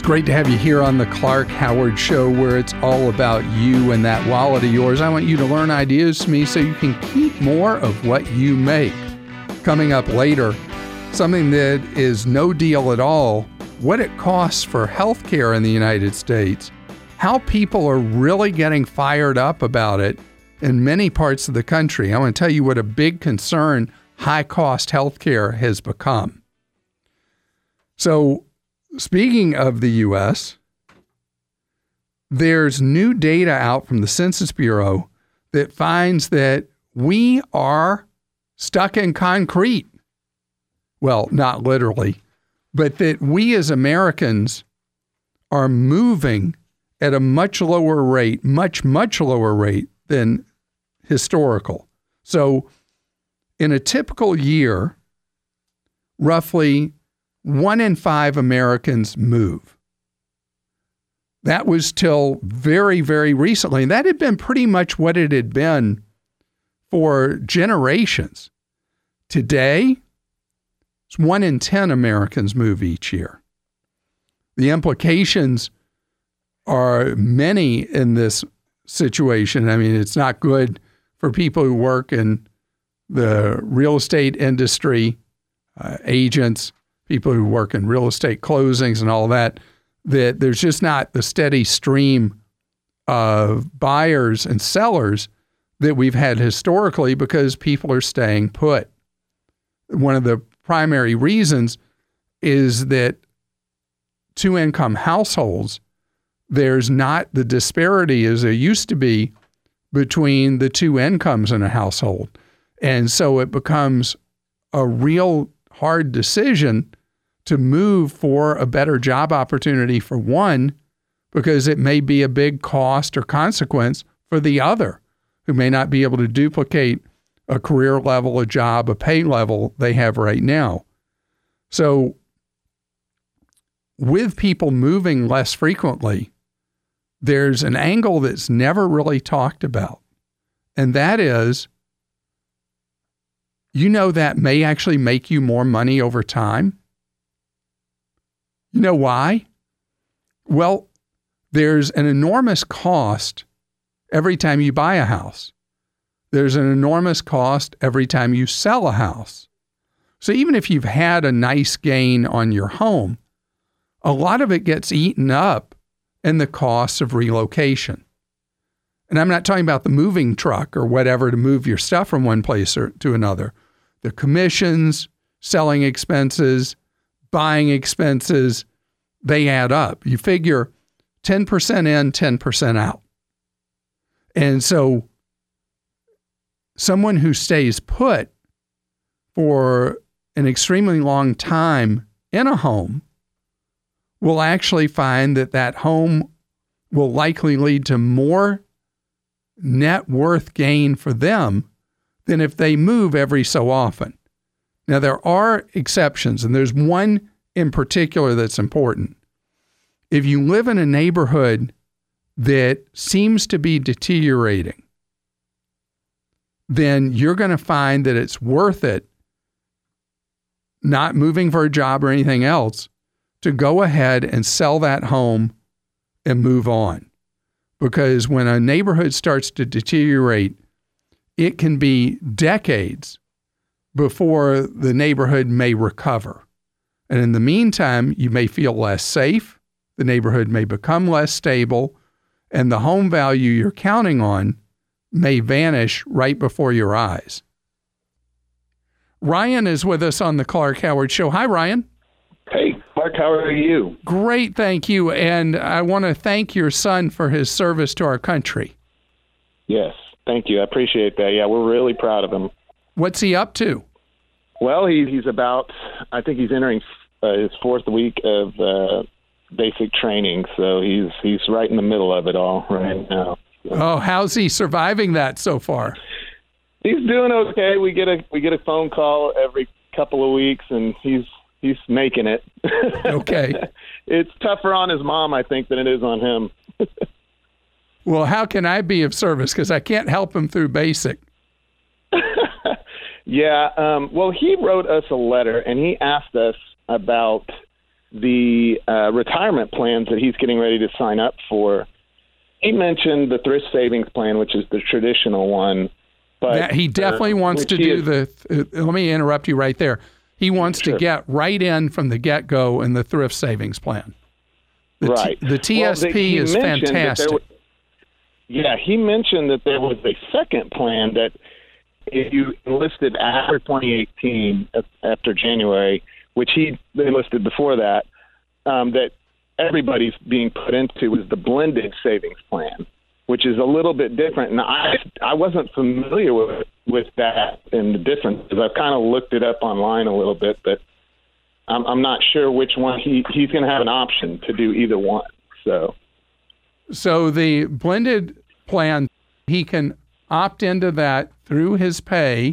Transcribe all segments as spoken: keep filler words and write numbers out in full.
Great to have you here on the Clark Howard Show, where it's all about you and that wallet of yours. I want you to learn ideas from me so you can keep more of what you make. Coming up later, something that is no deal at all, what it costs for healthcare in the United States, how people are really getting fired up about it in many parts of the country. I want to tell you what a big concern high-cost healthcare has become. So, speaking of the U S, there's new data out from the Census Bureau that finds that we are stuck in concrete. Well, not literally, but that we as Americans are moving at a much lower rate, much, much lower rate than historical. So in a typical year, roughly one in five Americans move. That was till very, very recently. And that had been pretty much what it had been for generations. Today, it's one in ten Americans move each year. The implications are many in this situation. I mean, it's not good for people who work in the real estate industry, uh, agents, people who work in real estate closings and all that, that there's just not the steady stream of buyers and sellers that we've had historically because people are staying put. One of the primary reasons is that two-income households, there's not the disparity as there used to be between the two incomes in a household. And so it becomes a real hard decision to move for a better job opportunity for one, because it may be a big cost or consequence for the other, who may not be able to duplicate a career level, a job, a pay level they have right now. So with people moving less frequently, there's an angle that's never really talked about. And that is, you know, that may actually make you more money over time. You know why? Well, there's an enormous cost every time you buy a house. There's an enormous cost every time you sell a house. So even if you've had a nice gain on your home, a lot of it gets eaten up in the costs of relocation. And I'm not talking about the moving truck or whatever to move your stuff from one place or to another. The commissions, selling expenses, buying expenses, they add up. You figure ten percent in, ten percent out. And so someone who stays put for an extremely long time in a home will actually find that that home will likely lead to more net worth gain for them than if they move every so often. Now, there are exceptions, and there's one in particular that's important. If you live in a neighborhood that seems to be deteriorating, then you're going to find that it's worth it, not moving for a job or anything else, to go ahead and sell that home and move on. Because when a neighborhood starts to deteriorate, it can be decades before the neighborhood may recover. And in the meantime, you may feel less safe, the neighborhood may become less stable, and the home value you're counting on may vanish right before your eyes. Ryan is with us on the Clark Howard Show. Hi, Ryan. Hey, Clark, how are you? Great, thank you. And I want to thank your son for his service to our country. Yes, thank you. I appreciate that. Yeah, we're really proud of him. What's he up to? Well, he, he's about, I think he's entering uh, his fourth week of uh, basic training, so he's he's right in the middle of it all right now. So. Oh, how's he surviving that so far? He's doing okay. We get a we get a phone call every couple of weeks, and he's he's making it. Okay. It's tougher on his mom, I think, than it is on him. Well, how can I be of service? Because I can't help him through basic. Yeah. Um, well, he wrote us a letter, and he asked us about the uh, retirement plans that he's getting ready to sign up for, he mentioned the thrift savings plan, which is the traditional one. But that, he definitely uh, wants to do is, the, uh, let me interrupt you right there. He wants sure. to get right in from the get-go in the thrift savings plan. The right. T, the T S P well, is fantastic. Were, yeah, he mentioned that there was a second plan that if you enlisted after twenty eighteen, after January, which he enlisted before that, um, that everybody's being put into was the blended savings plan, which is a little bit different. And I I wasn't familiar with with that and the differences. I've kind of looked it up online a little bit, but I'm, I'm not sure which one. He he's going to have an option to do either one. So, so the blended plan, he can opt into that through his pay,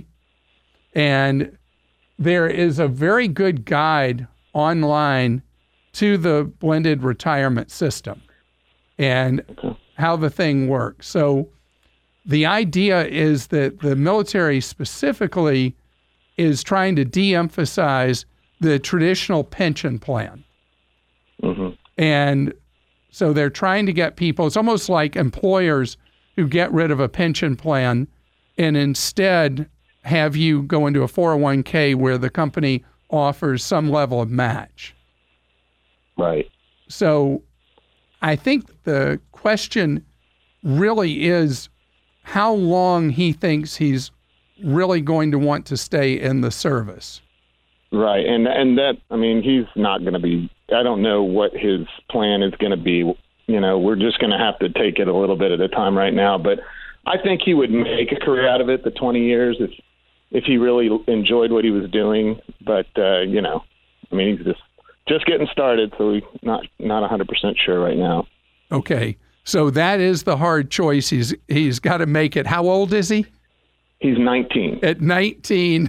and there is a very good guide online to the blended retirement system and okay. how the thing works. So the idea is that the military specifically is trying to de-emphasize the traditional pension plan. Mm-hmm. And so they're trying to get people, it's almost like employers who get rid of a pension plan and instead have you go into a four oh one k where the company offers some level of match. Right. So I think the question really is how long he thinks he's really going to want to stay in the service. Right. And and that, I mean, he's not going to be, I don't know what his plan is going to be. You know, we're just going to have to take it a little bit at a time right now. But I think he would make a career out of it, the twenty years, if if he really enjoyed what he was doing. But, uh, you know, I mean, he's just just getting started, so we're not, not one hundred percent sure right now. Okay. So that is the hard choice. He's He's got to make it. How old is he? He's nineteen. At nineteen.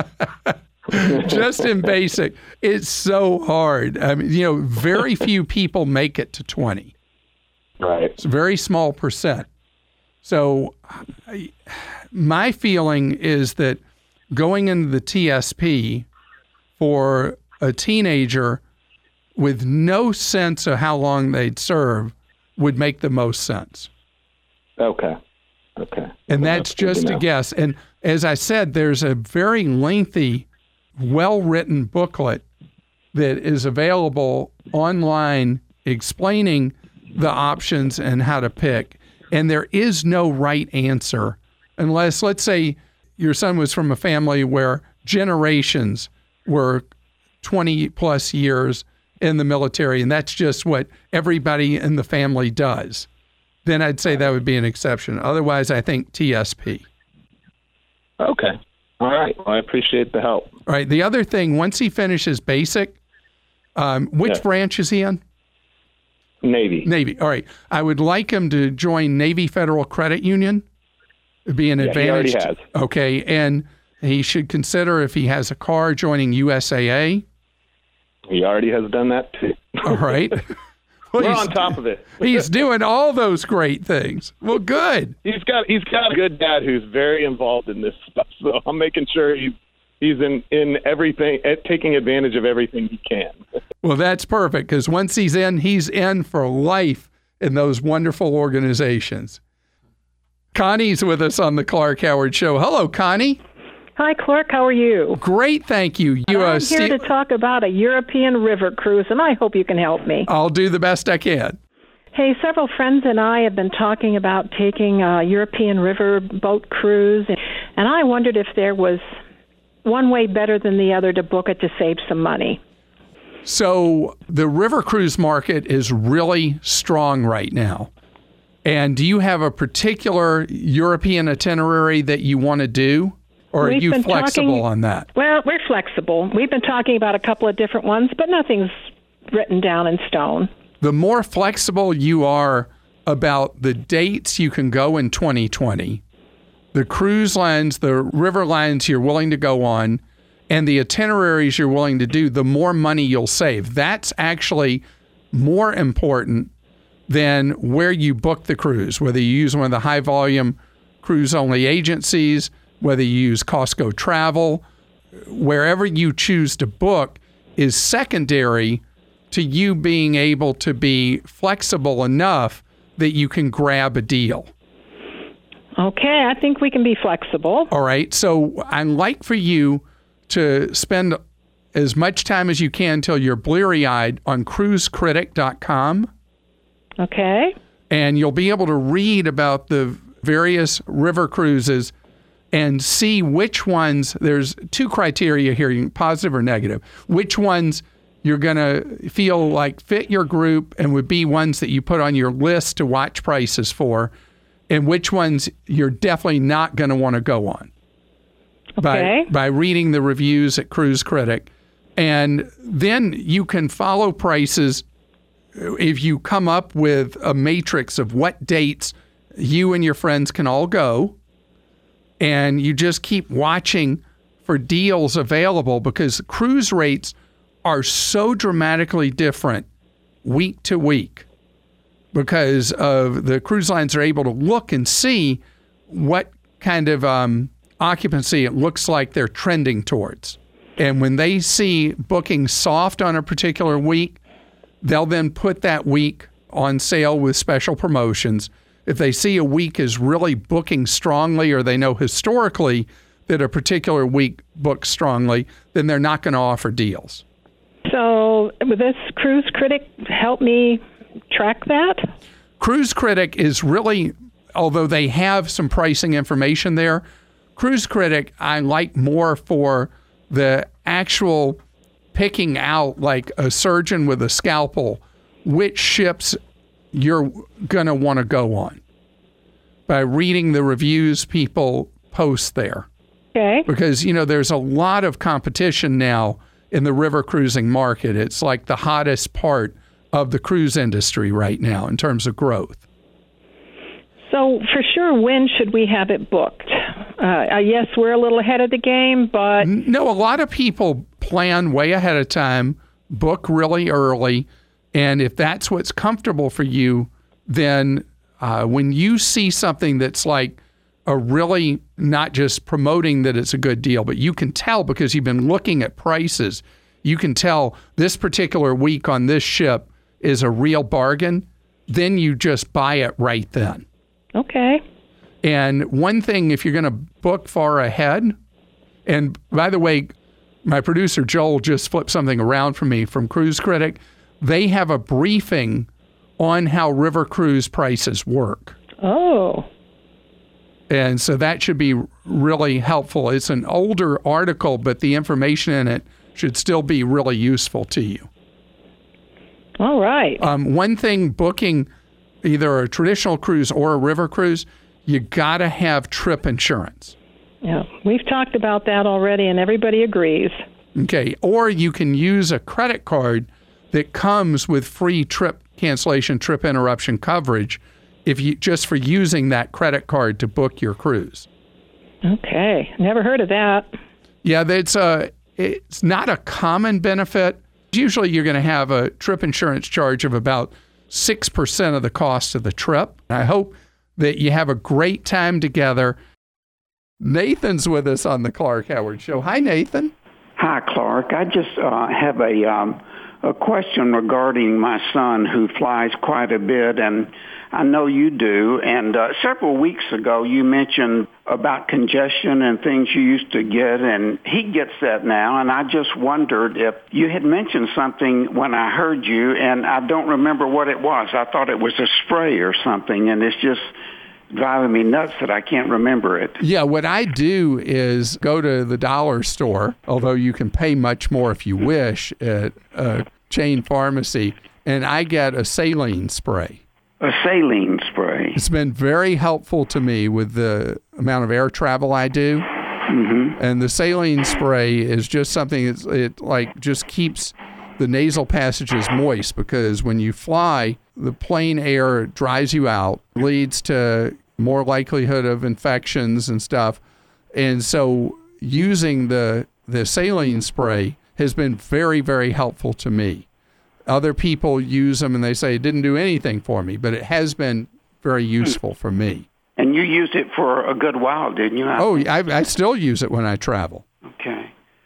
Just in basic, it's so hard. I mean, you know, very few people make it to twenty. Right. It's a very small percent. So I, my feeling is that going into the T S P for a teenager with no sense of how long they'd serve would make the most sense. Okay. Okay. And well, that's, that's just a guess. And as I said, there's a very lengthy, well-written booklet that is available online explaining the options and how to pick. And there is no right answer unless, let's say, your son was from a family where generations were twenty plus years in the military, and that's just what everybody in the family does. Then I'd say that would be an exception. Otherwise, I think T S P. Okay. All right. Well, I appreciate the help. All right. The other thing, once he finishes basic, um, which yeah. branch is he in? Navy. Navy. All right. I would like him to join Navy Federal Credit Union. It'd be an yeah, advantage. He already has. Okay. And he should consider, if he has a car, joining U S A A. He already has done that too. All right. Well, we're on top of it. He's doing all those great things. Well, good. He's got he's got a good dad who's very involved in this stuff. So I'm making sure he's he's in, in everything, taking advantage of everything he can. Well, that's perfect, because once he's in, he's in for life in those wonderful organizations. Connie's with us on the Clark Howard Show. Hello, Connie. Hi, Clark. How are you? Great, thank you. you I'm uh, here Steve- to talk about a European river cruise, and I hope you can help me. I'll do the best I can. Hey, several friends and I have been talking about taking a European river boat cruise, and I wondered if there was one way better than the other to book it to save some money. So the river cruise market is really strong right now. And do you have a particular European itinerary that you want to do? Or We've are you been flexible talking, on that? Well, we're flexible. We've been talking about a couple of different ones, but nothing's written down in stone. The more flexible you are about the dates you can go in twenty twenty, the cruise lines, the river lines you're willing to go on, and the itineraries you're willing to do, the more money you'll save. That's actually more important than where you book the cruise, whether you use one of the high-volume cruise-only agencies, whether you use Costco Travel. Wherever you choose to book is secondary to you being able to be flexible enough that you can grab a deal. Okay, I think we can be flexible. All right. So I'd like for you to spend as much time as you can till you're bleary-eyed on cruise critic dot com. Okay. And you'll be able to read about the various river cruises and see which ones, there's two criteria here, positive or negative, which ones you're going to feel like fit your group and would be ones that you put on your list to watch prices for, and which ones you're definitely not going to want to go on. Okay. By, by reading the reviews at Cruise Critic. And then you can follow prices if you come up with a matrix of what dates you and your friends can all go, and you just keep watching for deals available, because cruise rates are so dramatically different week to week because of the cruise lines are able to look and see what kind of um, occupancy it looks like they're trending towards. And when they see booking soft on a particular week, they'll then put that week on sale with special promotions. If they see a week is really booking strongly, or they know historically that a particular week books strongly, then they're not going to offer deals. So will this Cruise Critic help me track that? Cruise Critic is really, although they have some pricing information there, Cruise Critic I like more for the actual picking out, like a surgeon with a scalpel, which ships you're going to want to go on by reading the reviews people post there. Okay. Because, you know, there's a lot of competition now in the river cruising market. It's like the hottest part of the cruise industry right now in terms of growth. So for sure, when should we have it booked? Uh, yes, we're a little ahead of the game, but... No, a lot of people plan way ahead of time, book really early, and if that's what's comfortable for you, then uh, when you see something that's like a really not just promoting that it's a good deal, but you can tell because you've been looking at prices, you can tell this particular week on this ship is a real bargain, then you just buy it right then. Okay. And one thing, if you're going to book far ahead, and by the way, my producer Joel just flipped something around for me from Cruise Critic. They have a briefing on how river cruise prices work. Oh. And so that should be really helpful. It's an older article, but the information in it should still be really useful to you. All right. Um, one thing, booking either a traditional cruise or a river cruise, you got to have trip insurance. Yeah, we've talked about that already, and everybody agrees. Okay, or you can use a credit card that comes with free trip cancellation, trip interruption coverage, if you just for using that credit card to book your cruise. Okay, never heard of that. Yeah, that's a, it's not a common benefit. Usually you're going to have a trip insurance charge of about six percent of the cost of the trip. I hope that you have a great time together. Nathan's with us on the Clark Howard Show. Hi, Nathan. Hi, Clark. I just uh, have a um, a question regarding my son who flies quite a bit, and I know you do. And uh, several weeks ago, you mentioned about congestion and things you used to get, and he gets that now. And I just wondered if you had mentioned something when I heard you, and I don't remember what it was. I thought it was a spray or something, and it's just driving me nuts that I can't remember it. Yeah, what I do is go to the dollar store, although you can pay much more if you wish at a chain pharmacy, and I get a saline spray. A saline spray. It's been very helpful to me with the amount of air travel I do. Mm-hmm. And the saline spray is just something, it's, it like just keeps the nasal passages moist, because when you fly, the plane air dries you out, leads to more likelihood of infections and stuff. And so using the the saline spray has been very, very helpful to me. Other people use them and they say it didn't do anything for me, but it has been very useful for me. And you used it for a good while, didn't you? I oh, I, I still use it when I travel. Okay.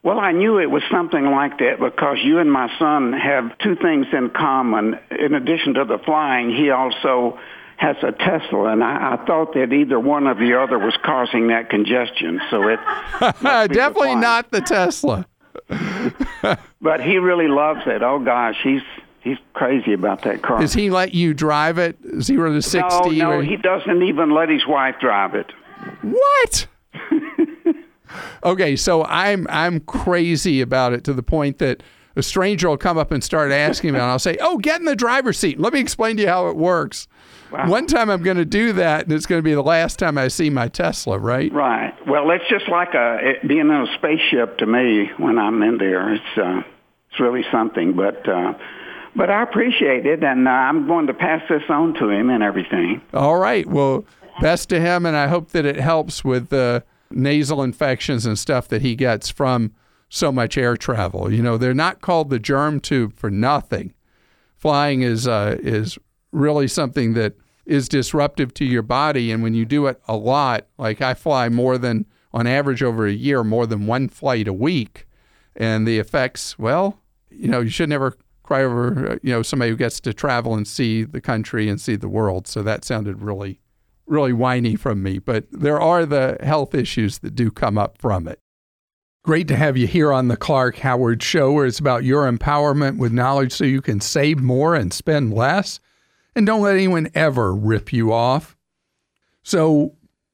Well, I knew it was something like that because you and my son have two things in common. In addition to the flying, he also has a Tesla, and I, I thought that either one or the other was causing that congestion. So it definitely not the Tesla. But he really loves it. Oh gosh, he's he's crazy about that car. Does he let you drive it zero to sixty? No, no, or... he doesn't even let his wife drive it. What? Okay, so I'm I'm crazy about it to the point that a stranger will come up and start asking me, and I'll say, "Oh, get in the driver's seat. Let me explain to you how it works." Wow. One time I'm going to do that, and it's going to be the last time I see my Tesla, right? Right. Well, it's just like a it, being in a spaceship to me when I'm in there. It's uh, it's really something, but uh, but I appreciate it, and uh, I'm going to pass this on to him and everything. All right. Well, best to him, and I hope that it helps with the nasal infections and stuff that he gets from so much air travel. You know, they're not called the germ tube for nothing. Flying is uh, is really something that is disruptive to your body, and when you do it a lot, like I fly more than, on average over a year, more than one flight a week, and the effects, well, you know, you should never cry over, you know, somebody who gets to travel and see the country and see the world. So that sounded really, really whiny from me, but there are the health issues that do come up from it. Great to have you here on the Clark Howard Show, where it's about your empowerment with knowledge so you can save more and spend less. And don't let anyone ever rip you off. So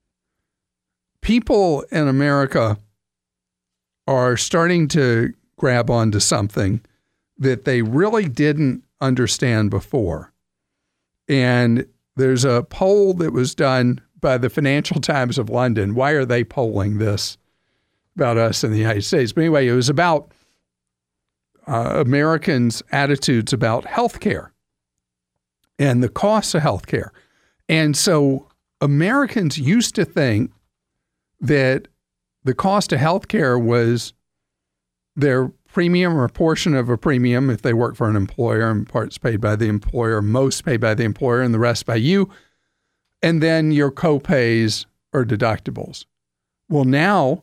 people in America are starting to grab onto something that they really didn't understand before. And there's a poll that was done by the Financial Times of London. Why are they polling this about us in the United States? But anyway, it was about uh, Americans' attitudes about healthcare and the costs of healthcare. And so Americans used to think that the cost of healthcare was their premium or a portion of a premium if they work for an employer, and parts paid by the employer, most paid by the employer, and the rest by you. And then your co-pays or deductibles. Well, now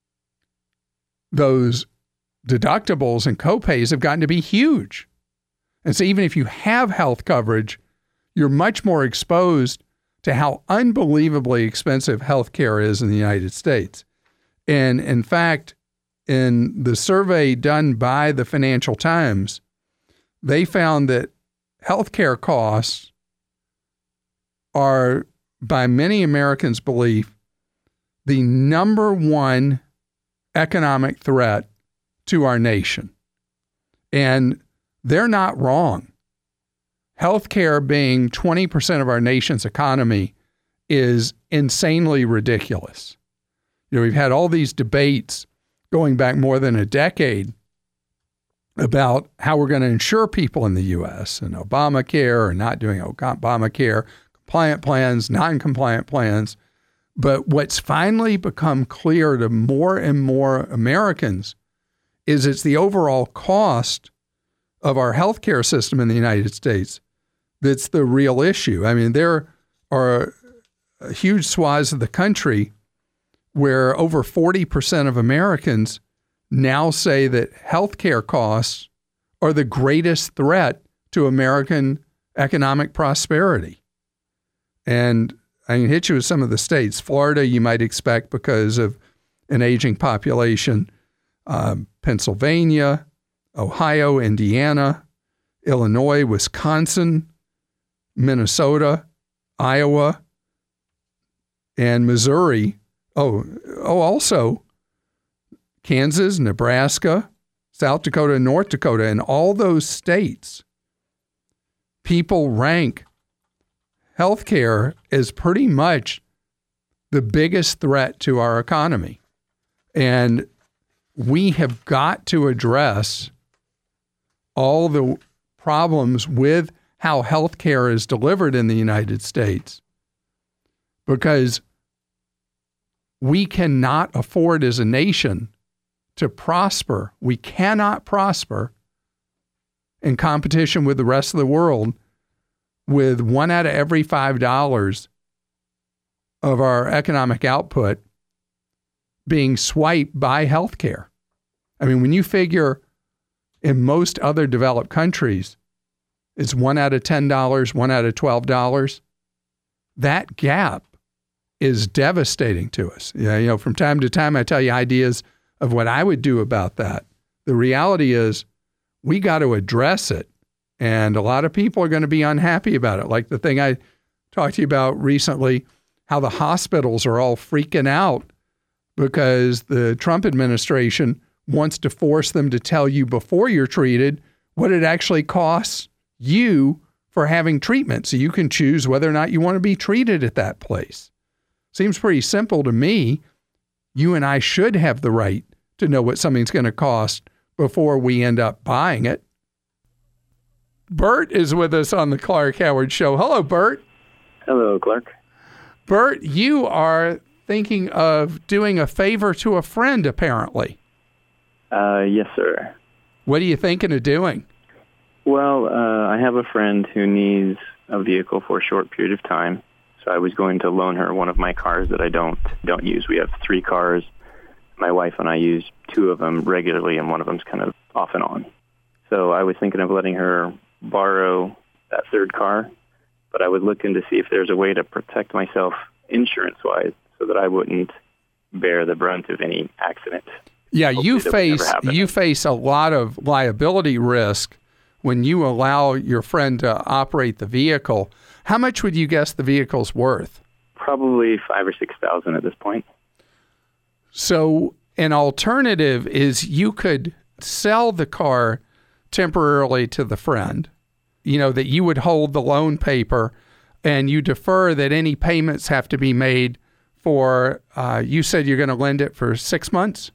those deductibles and co-pays have gotten to be huge. And so even if you have health coverage, you're much more exposed to how unbelievably expensive healthcare is in the United States. And in fact, in the survey done by the Financial Times, they found that healthcare costs are, by many Americans' belief, the number one economic threat to our nation. And they're not wrong. Healthcare being twenty percent of our nation's economy is insanely ridiculous. You know, we've had all these debates going back more than a decade about how we're going to insure people in the U S and Obamacare or not doing Obamacare, compliant plans, non-compliant plans. But what's finally become clear to more and more Americans is it's the overall cost of our healthcare system in the United States that's the real issue. I mean, there are huge swaths of the country where over forty percent of Americans now say that healthcare costs are the greatest threat to American economic prosperity. And I can hit you with some of the states. Florida, you might expect because of an aging population. Um, Pennsylvania, Ohio, Indiana, Illinois, Wisconsin, Minnesota, Iowa, and Missouri. Oh, oh, also Kansas, Nebraska, South Dakota, and North Dakota. In all those states, people rank healthcare as pretty much the biggest threat to our economy. And we have got to address all the problems with how healthcare is delivered in the United States, because we cannot afford as a nation to prosper. We cannot prosper in competition with the rest of the world with one out of every five dollars of our economic output being swiped by healthcare. I mean, when you figure in most other developed countries, it's one out of ten dollars, one out of twelve dollars. That gap is devastating to us. Yeah, you know, from time to time, I tell you ideas of what I would do about that. The reality is we got to address it. And a lot of people are going to be unhappy about it. Like the thing I talked to you about recently, how the hospitals are all freaking out because the Trump administration wants to force them to tell you before you're treated what it actually costs you for having treatment. So you can choose whether or not you want to be treated at that place. Seems pretty simple to me. You and I should have the right to know what something's going to cost before we end up buying it. Bert is with us on the Clark Howard Show. Hello, Bert. Hello, Clark. Bert, you are thinking of doing a favor to a friend, apparently. Uh, yes, sir. What are you thinking of doing? Well, uh, I have a friend who needs a vehicle for a short period of time, so I was going to loan her one of my cars that I don't don't use. We have three cars. My wife and I use two of them regularly, and one of them's kind of off and on. So I was thinking of letting her borrow that third car, but I was looking to see if there's a way to protect myself insurance-wise so that I wouldn't bear the brunt of any accident. Yeah, Hopefully you face you you face a lot of liability risk when you allow your friend to operate the vehicle. How much would you guess the vehicle's worth? Probably five or six thousand at this point. So an alternative is you could sell the car temporarily to the friend, you know, that you would hold the loan paper and you defer that any payments have to be made for, uh, you said you're going to lend it for six months?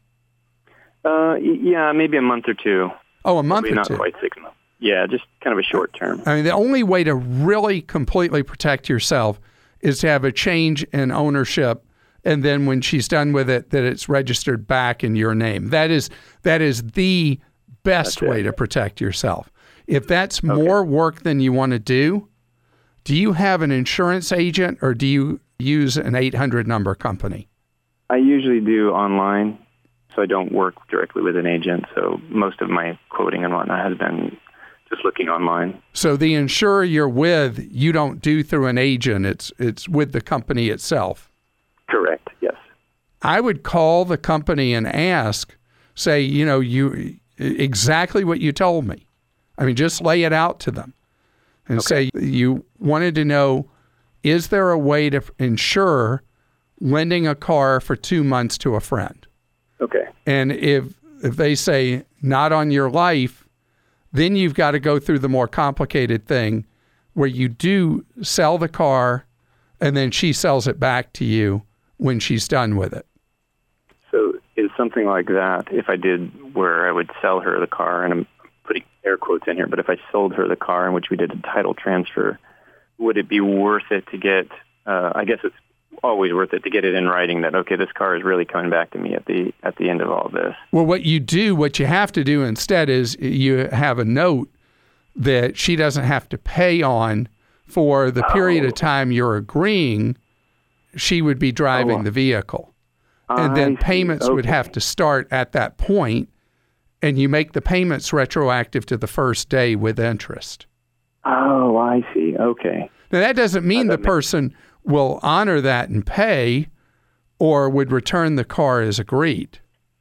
Uh, yeah, maybe a month or two. Oh, a month Probably or not two. quite six months. Yeah, just kind of a short term. I mean, the only way to really completely protect yourself is to have a change in ownership, and then when she's done with it, that it's registered back in your name. That is that is the best That's way it. to protect yourself. If that's okay. more work than you want to do, do you have an insurance agent or do you use an eight hundred number company? I usually do online, so I don't work directly with an agent. So most of my quoting and whatnot has been just looking online. So the insurer you're with, you don't do through an agent. It's it's with the company itself. Correct, yes. I would call the company and ask, say, you know, you exactly what you told me. I mean, just lay it out to them and okay. say you wanted to know, is there a way to insure lending a car for two months to a friend? Okay. And if if they say not on your life, then you've got to go through the more complicated thing where you do sell the car and then she sells it back to you when she's done with it. So is something like that, if I did where I would sell her the car, and I'm putting air quotes in here, but if I sold her the car in which we did a title transfer, would it be worth it to get, uh, I guess it's always worth it to get it in writing that, okay, this car is really coming back to me at the at the end of all this? Well, what you do, what you have to do instead is you have a note that she doesn't have to pay on for the period oh. of time you're agreeing she would be driving oh. the vehicle. And then I payments see. Okay. would have to start at that point, and you make the payments retroactive to the first day with interest. Oh, I see. Okay. Now, that doesn't mean Uh, the that makes- person will honor that and pay or would return the car as agreed.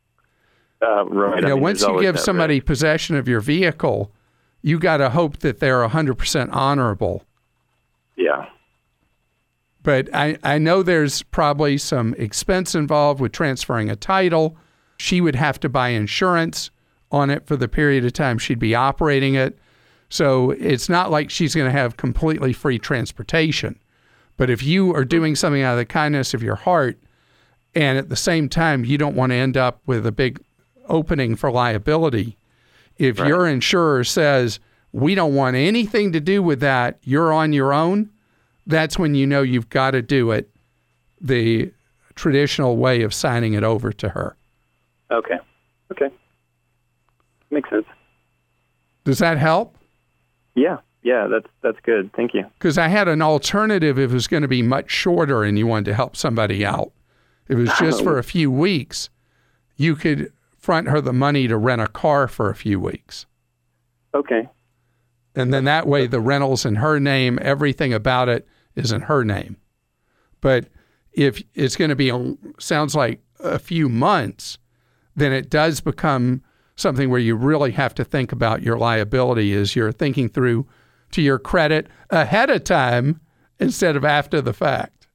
Uh, right. You know, I mean, once there's you always give that somebody risk. possession of your vehicle, you got to hope that they're one hundred percent honorable. Yeah. But I, I know there's probably some expense involved with transferring a title. She would have to buy insurance on it for the period of time she'd be operating it. So it's not like she's going to have completely free transportation. But if you are doing something out of the kindness of your heart, and at the same time you don't want to end up with a big opening for liability, if Right. your insurer says, we don't want anything to do with that, you're on your own, that's when you know you've got to do it the traditional way of signing it over to her. Okay. Okay. Makes sense. Does that help? Yeah. Yeah, that's that's good. Thank you. Because I had an alternative if it was going to be much shorter and you wanted to help somebody out. If it was just for a few weeks, you could front her the money to rent a car for a few weeks. Okay. And then that way the rental's in her name, everything about it is in her name. But if it's going to be, a, sounds like a few months, then it does become something where you really have to think about your liability as you're thinking through to your credit ahead of time instead of after the fact.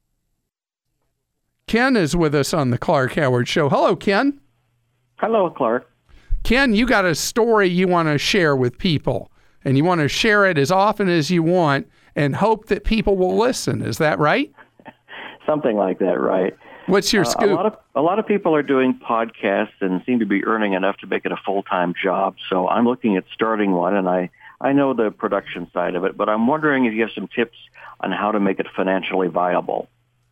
Ken is with us on the Clark Howard Show. Hello, Ken. Hello, Clark. Ken, you got a story you want to share with people, and you want to share it as often as you want and hope that people will listen. Is that right? Something like that, right. What's your uh, scoop? A lot, of, a lot of people are doing podcasts and seem to be earning enough to make it a full-time job. So I'm looking at starting one, and I, I know the production side of it, but I'm wondering if you have some tips on how to make it financially viable.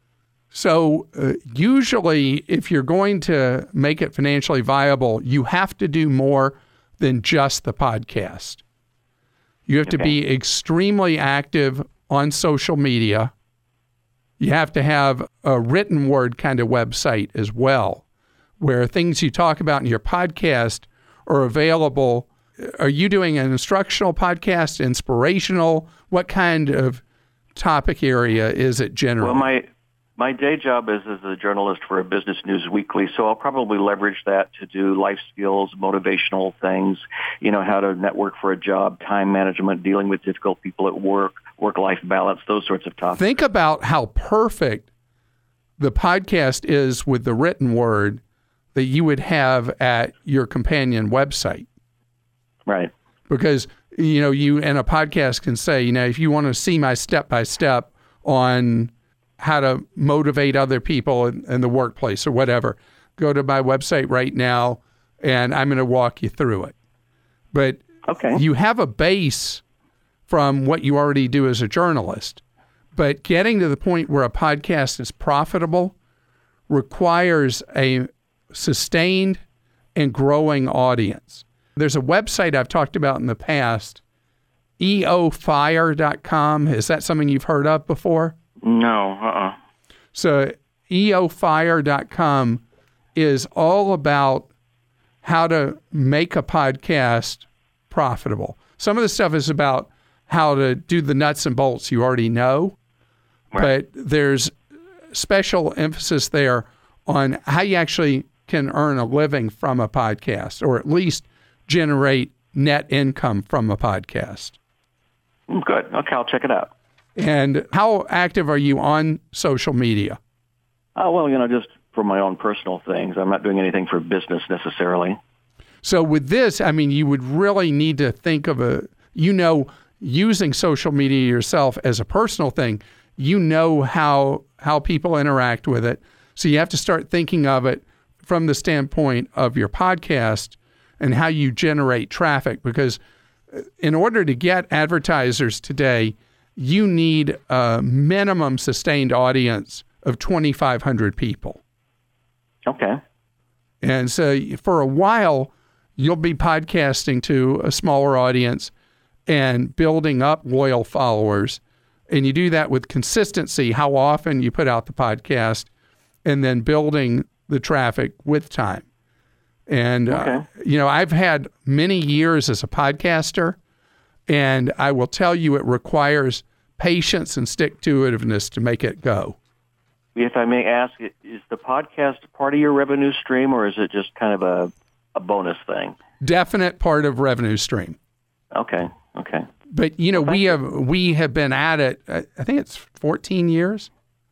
So uh, usually if you're going to make it financially viable, you have to do more than just the podcast. You have to Okay. be extremely active on social media. You have to have a written word kind of website as well, where things you talk about in your podcast are available. Are you doing an instructional podcast, inspirational? What kind of topic area is it generally? Well, my my day job is as a journalist for a Business News Weekly, so I'll probably leverage that to do life skills, motivational things, you know, how to network for a job, time management, dealing with difficult people at work, work-life balance, those sorts of topics. Think about how perfect the podcast is with the written word that you would have at your companion website. Right. Because, you know, you in a podcast can say, you know, if you want to see my step-by-step on how to motivate other people in, in the workplace or whatever, go to my website right now and I'm going to walk you through it. But Okay. you have a base from what you already do as a journalist. But getting to the point where a podcast is profitable requires a sustained and growing audience. There's a website I've talked about in the past, E O fire dot com. Is that something you've heard of before? No, uh-uh. So E O fire dot com is all about how to make a podcast profitable. Some of the stuff is about how to do the nuts and bolts you already know, Right. but there's special emphasis there on how you actually can earn a living from a podcast, or at least generate net income from a podcast. Good. Okay, I'll check it out. And how active are you on social media? Oh, well, you know, just for my own personal things. I'm not doing anything for business necessarily. So with this, I mean, you would really need to think of a, you know, using social media yourself as a personal thing, you know how how people interact with it. So you have to start thinking of it from the standpoint of your podcast and how you generate traffic. Because in order to get advertisers today, you need a minimum sustained audience of twenty-five hundred people. Okay. And so for a while, you'll be podcasting to a smaller audience and building up loyal followers. And you do that with consistency, how often you put out the podcast, and then building the traffic with time. And, Okay. uh, you know, I've had many years as a podcaster, and I will tell you it requires patience and stick-to-itiveness to make it go. If I may ask, is the podcast part of your revenue stream, or is it just kind of a, a bonus thing? Definite part of revenue stream. Okay, okay. But, you know, Well, we thank have we have been at it, uh, I think it's fourteen years.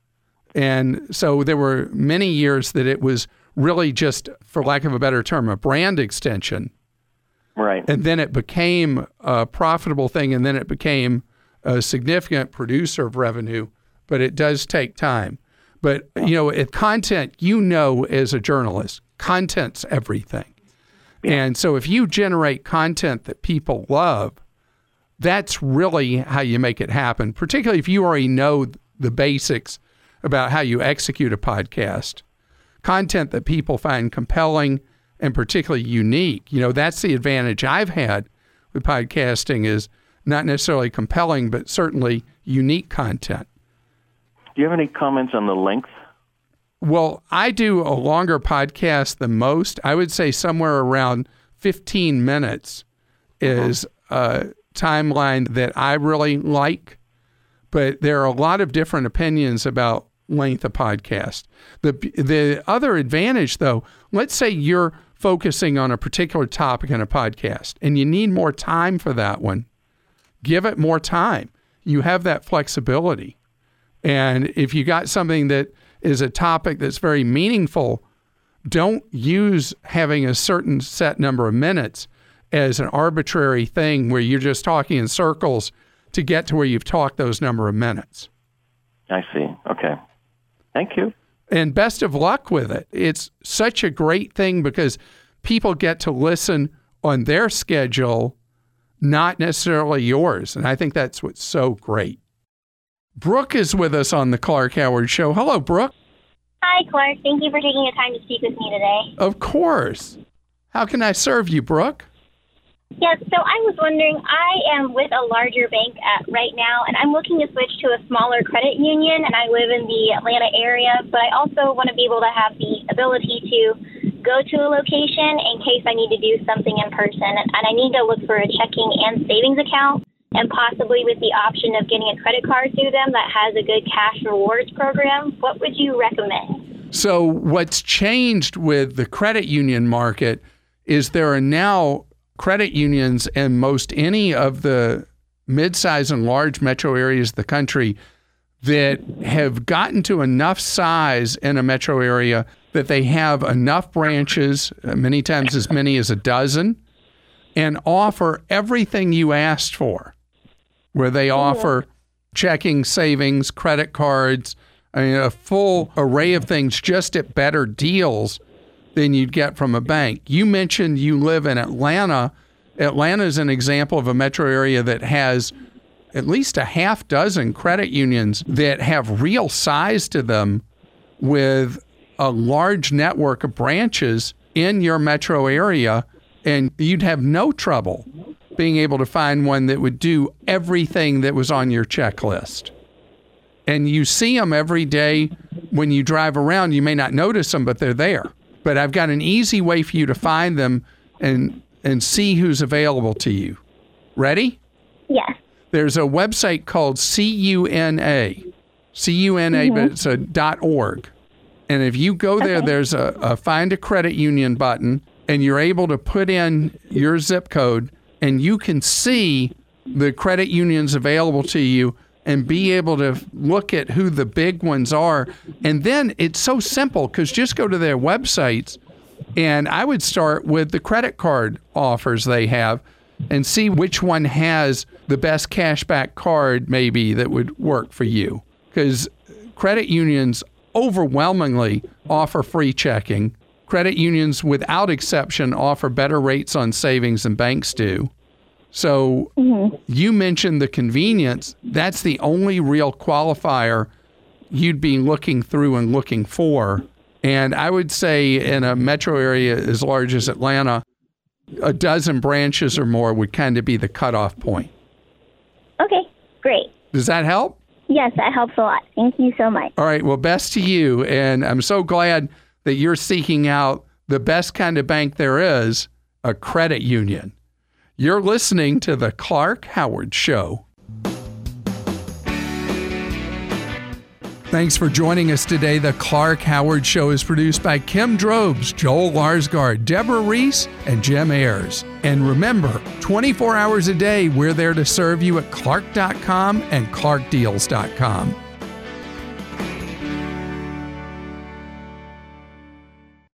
And so there were many years that it was really just, for lack of a better term, a brand extension. Right. And then it became a profitable thing, and then it became a significant producer of revenue. But it does take time. But, you know, at content, you know, as a journalist, content's everything. And so if you generate content that people love, that's really how you make it happen, particularly if you already know the basics about how you execute a podcast. Content that people find compelling and particularly unique. You know, that's the advantage I've had with podcasting, is not necessarily compelling, but certainly unique content. Do you have any comments on the length Well, I do a longer podcast than most. I would say somewhere around fifteen minutes is a timeline that I really like. But there are a lot of different opinions about length of podcast. The the other advantage, though, let's say you're focusing on a particular topic in a podcast and you need more time for that one. Give it more time. You have that flexibility. And if you got something that is a topic that's very meaningful, don't use having a certain set number of minutes as an arbitrary thing where you're just talking in circles to get to where you've talked those number of minutes. I see. Okay. Thank you. And best of luck with it. It's such a great thing because people get to listen on their schedule, not necessarily yours. And I think that's what's so great. Brooke is with us on the Clark Howard Show. Hello, Brooke. Hi, Clark. Thank you for taking the time to speak with me today. Of course. How can I serve you, Brooke? Yes, so I was wondering, I am with a larger bank at right now, and I'm looking to switch to a smaller credit union, and I live in the Atlanta area, but I also want to be able to have the ability to go to a location in case I need to do something in person, and I need to look for a checking and savings account, and possibly with the option of getting a credit card through them that has a good cash rewards program. What would you recommend? So what's changed with the credit union market is there are now credit unions in most any of the mid-size and large metro areas of the country that have gotten to enough size in a metro area that they have enough branches, many times as many as a dozen, and offer everything you asked for, where they offer checking, savings, credit cards, I mean, a full array of things just at better deals than you'd get from a bank. You mentioned you live in Atlanta. Atlanta is an example of a metro area that has at least a half dozen credit unions that have real size to them with a large network of branches in your metro area, and you'd have no trouble being able to find one that would do everything that was on your checklist. And you see them every day when you drive around. You may not notice them, but they're there. But I've got an easy way for you to find them and and see who's available to you. Ready? Yes. There's a website called C U N A. C U N A, mm-hmm. but it's a .org. And if you go there, okay. there's a, a Find a Credit Union button, and you're able to put in your zip code, and you can see the credit unions available to you and be able to look at who the big ones are. And then it's so simple because just go to their websites, and I would start with the credit card offers they have and see which one has the best cashback card maybe that would work for you. Because credit unions overwhelmingly offer free checking. Credit unions, without exception, offer better rates on savings than banks do. So mm-hmm. you mentioned the convenience. That's the only real qualifier you'd be looking through and looking for. And I would say in a metro area as large as Atlanta, a dozen branches or more would kind of be the cutoff point. Okay, great. Does that help? Yes, that helps a lot. Thank you so much. All right, well, best to you. And I'm so glad that you're seeking out the best kind of bank there is, a credit union. You're listening to The Clark Howard Show. Thanks for joining us today. The Clark Howard Show is produced by Kim Drobes, Joel Larsgaard, Deborah Reese, and Jim Ayers. And remember, twenty-four hours a day, we're there to serve you at clark dot com and clark deals dot com.